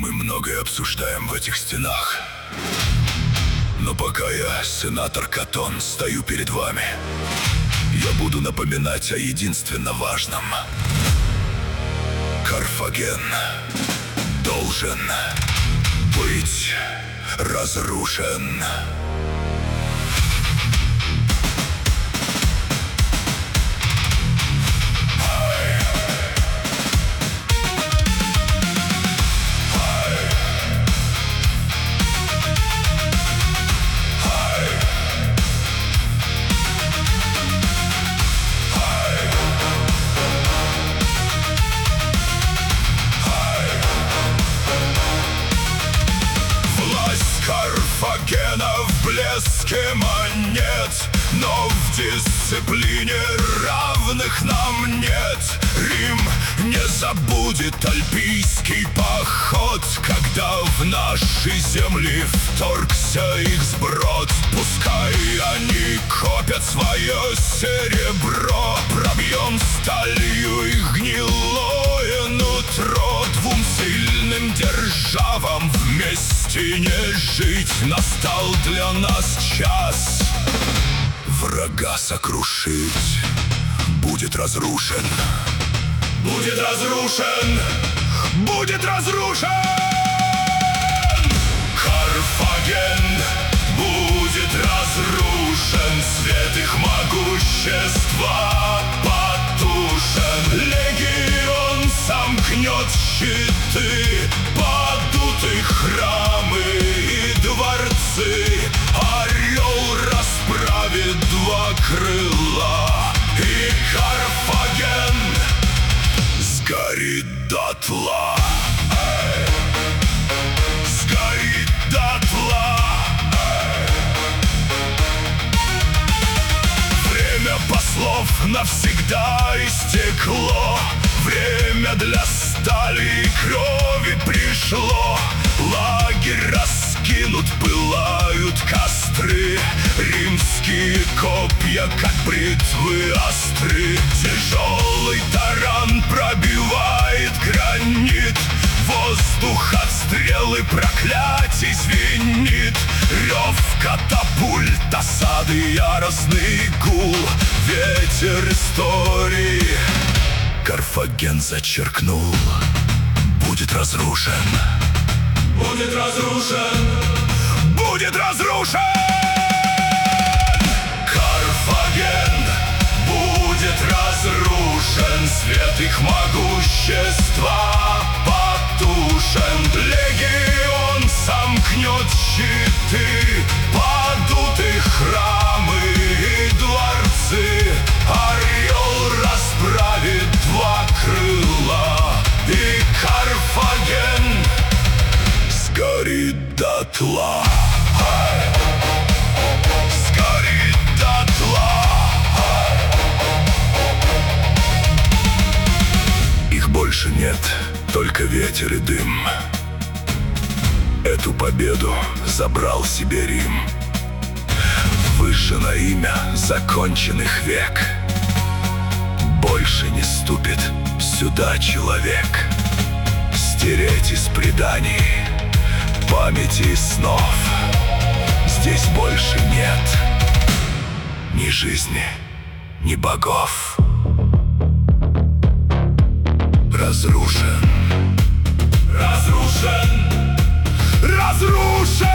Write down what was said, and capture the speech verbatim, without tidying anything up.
Мы многое обсуждаем в этих стенах. Но пока я, сенатор Катон, стою перед вами, я буду напоминать о единственно важном. Карфаген должен быть разрушен. Карфагена в блеске монет, но в дисциплине равных нам нет. Рим не забудет альпийский поход, когда в наши земли вторгся их сброд. Пускай они копят свое серебро, пробьем сталью их гнилое нутро. Двум сильным державам вместе не жить, настал для нас час врага сокрушить. Будет разрушен, будет разрушен, будет разрушен Карфаген, будет разрушен, свет их могущества потушен. Легион сомкнет щиты, падут их храмы и дворцы. Орел расправит два крыла, и Карфаген сгорит дотла. Сгорит дотла. Время послов навсегда истекло, время для стали и крови пришло. Лагерь раскинут, пылают костры, римские копья, как бритвы, остры. Тяжелый таран пробивает гранит, воздух от стрелы проклятий звенит. Рев катапульт, осады, яростный гул, ветер истории Карфаген зачеркнул. Будет разрушен, будет разрушен, будет разрушен Карфаген, будет разрушен, свет их могущества потушен. Легион сомкнет щиты, падут их храмы и дворцы. Орел расправит два крыла, и Карфаген сгорит дотла. Сгорит дотла. Их больше нет, только ветер и дым. Эту победу забрал себе Рим. Выжжено имя законченных век. Больше не ступит сюда человек. Стереть из преданий, памяти и снов. Здесь больше нет ни жизни, ни богов. Разрушен, разрушен, разрушен